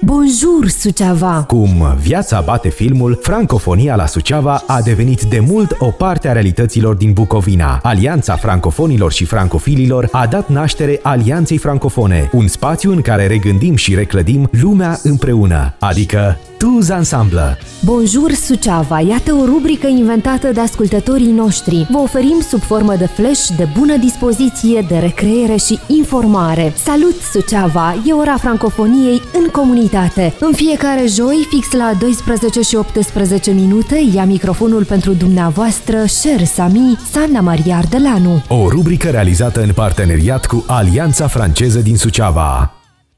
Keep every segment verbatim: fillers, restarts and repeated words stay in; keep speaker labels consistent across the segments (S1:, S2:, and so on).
S1: Bonjour, Suceava!
S2: Cum viața bate filmul, francofonia la Suceava a devenit de mult o parte a realităților din Bucovina. Alianța francofonilor și francofililor a dat naștere Alianței Francofone, un spațiu în care regândim și reclădim lumea împreună, adică tous ensemble.
S1: Bonjour, Suceava! Iată o rubrică inventată de ascultătorii noștri. Vă oferim sub formă de flash de bună dispoziție, de recreere și informare. Salut, Suceava! E ora francofoniei în comunitate. În fiecare joi, fix la douăsprezece și optsprezece minute, ia microfonul pentru dumneavoastră, chers amis, Sanna Maria Ardelanu.
S2: O rubrică realizată în parteneriat cu Alianța Franceză din Suceava.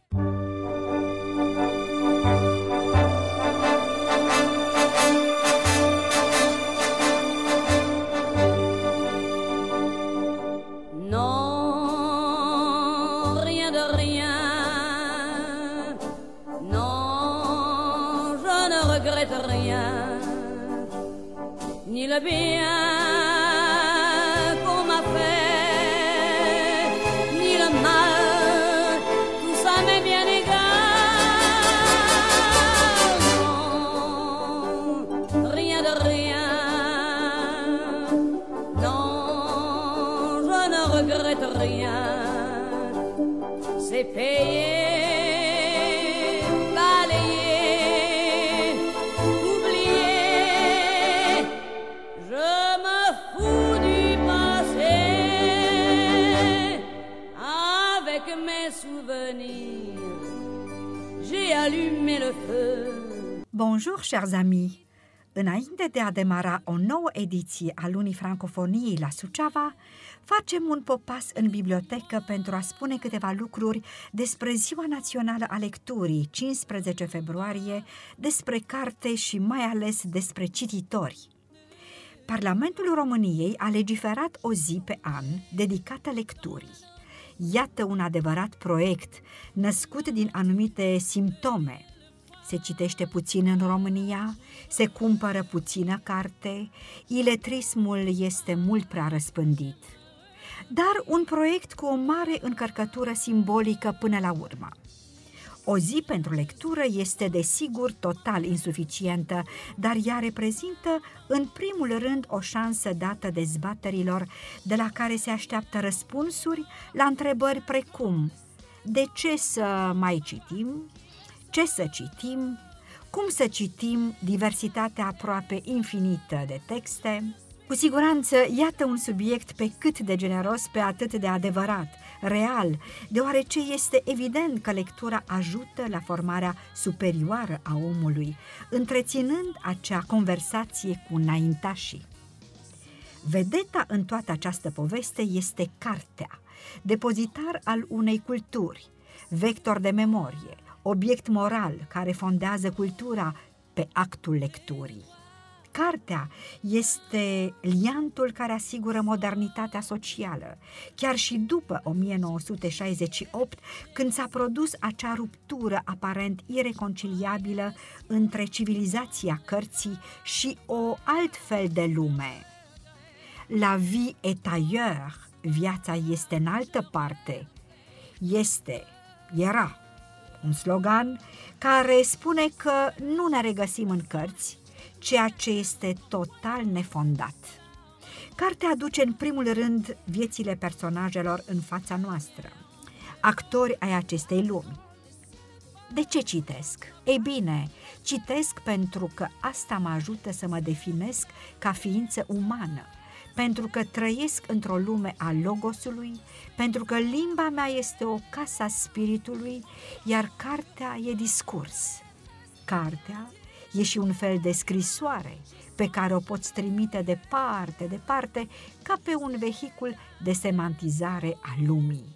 S3: Ni le bien qu'on m'a fait, ni le mal, tout ça m'est bien égal. Non, rien de rien, non, je ne regrette rien. C'est payé.
S4: Bonjour, chers amis! Înainte de a demara o nouă ediție a lunii francofoniei la Suceava, facem un popas în bibliotecă pentru a spune câteva lucruri despre Ziua Națională a Lecturii, cincisprezece februarie, despre carte și mai ales despre cititori. Parlamentul României a legiferat o zi pe an dedicată lecturii. Iată un adevărat proiect născut din anumite simptome. Se citește puțin în România, se cumpără puțină carte, iletrismul este mult prea răspândit. Dar un proiect cu o mare încărcătură simbolică până la urmă. O zi pentru lectură este desigur total insuficientă, dar ea reprezintă în primul rând o șansă dată dezbaterilor de la care se așteaptă răspunsuri la întrebări precum: de ce să mai citim? Ce să citim? Cum să citim diversitatea aproape infinită de texte? Cu siguranță, iată un subiect pe cât de generos, pe atât de adevărat, real, deoarece este evident că lectura ajută la formarea superioară a omului, întreținând acea conversație cu înaintașii. Vedeta în toată această poveste este cartea, depozitar al unei culturi, vector de memorie, obiect moral care fondează cultura pe actul lecturii. Cartea este liantul care asigură modernitatea socială, chiar și după o mie nouă sute șaizeci și opt, când s-a produs acea ruptură aparent ireconciliabilă între civilizația cărții și o altfel de lume. La vie est ailleurs, viața este în altă parte, este, era, un slogan care spune că nu ne regăsim în cărți, ceea ce este total nefondat. Cartea aduce în primul rând viețile personajelor în fața noastră, actori ai acestei lumi. De ce citesc? Ei bine, citesc pentru că asta mă ajută să mă definesc ca ființă umană, pentru că trăiesc într-o lume a logosului, pentru că limba mea este o casă a spiritului, iar cartea e discurs. Cartea e și un fel de scrisoare pe care o poți trimite departe, departe, ca pe un vehicul de semantizare a lumii.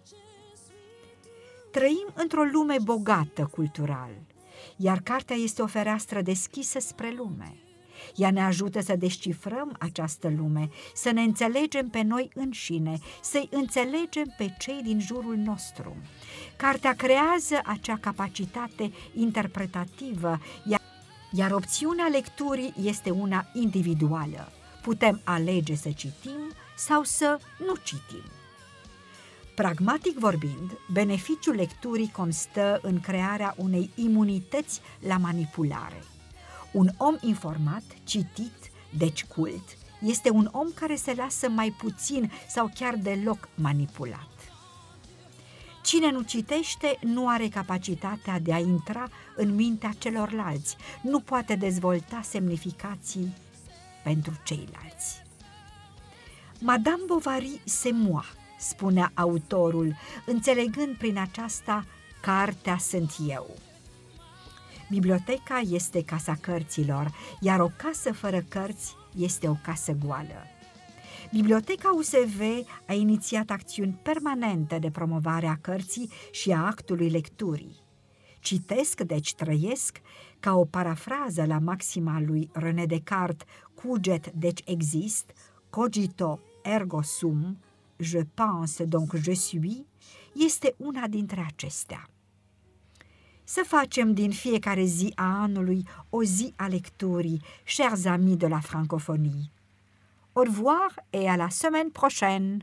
S4: Trăim într-o lume bogată cultural, iar cartea este o fereastră deschisă spre lume. Ea ne ajută să descifrăm această lume, să ne înțelegem pe noi înșine, să-i înțelegem pe cei din jurul nostru. Cartea creează acea capacitate interpretativă, iar Iar opțiunea lecturii este una individuală. Putem alege să citim sau să nu citim. Pragmatic vorbind, beneficiul lecturii constă în crearea unei imunități la manipulare. Un om informat, citit, deci cult, este un om care se lasă mai puțin sau chiar deloc manipulat. Cine nu citește nu are capacitatea de a intra în mintea celorlalți, nu poate dezvolta semnificații pentru ceilalți. Madame Bovary c'est moi, spunea autorul, înțelegând prin aceasta cartea sunt eu. Biblioteca este casa cărților, iar o casă fără cărți este o casă goală. Biblioteca U S V a inițiat acțiuni permanente de promovare a cărții și a actului lecturii. Citesc, deci trăiesc, ca o parafrază la maxima lui René Descartes, cuget, deci exist, cogito ergo sum, je pense donc je suis, este una dintre acestea. Să facem din fiecare zi a anului o zi a lecturii, chers amis de la francophonie. Au revoir et à la semaine prochaine!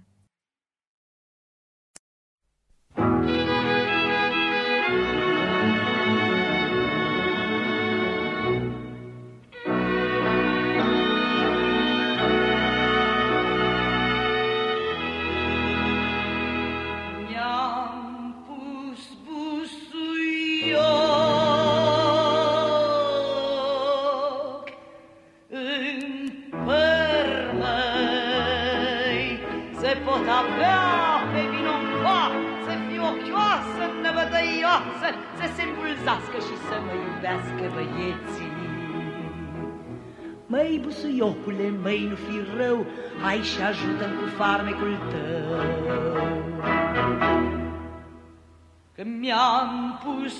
S5: Se pot avea pe vino în foc, să fiu ochioasă, năvădăioasă, să se îmbulzească și să mă iubească băieții. Măi, busuiocule, măi, nu fi rău, hai și ajută-mi cu farmecul tău. Că mi-am pus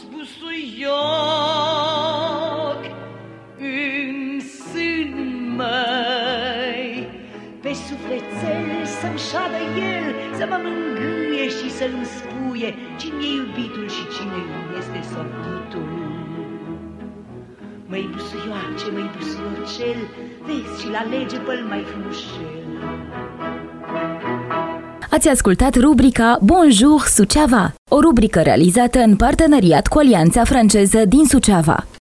S5: busuioc în sân, măi, pe sufletel să-mi șadă el, să mă mângâie și să-mi spuie cine e iubitul și cine este sortitul. Măi busuioace, măi busuiocel, vezi și la lege pe-l mai frumușel.
S6: Ați ascultat rubrica Bonjour Suceava, o rubrică realizată în parteneriat cu Alianța Franceză din Suceava.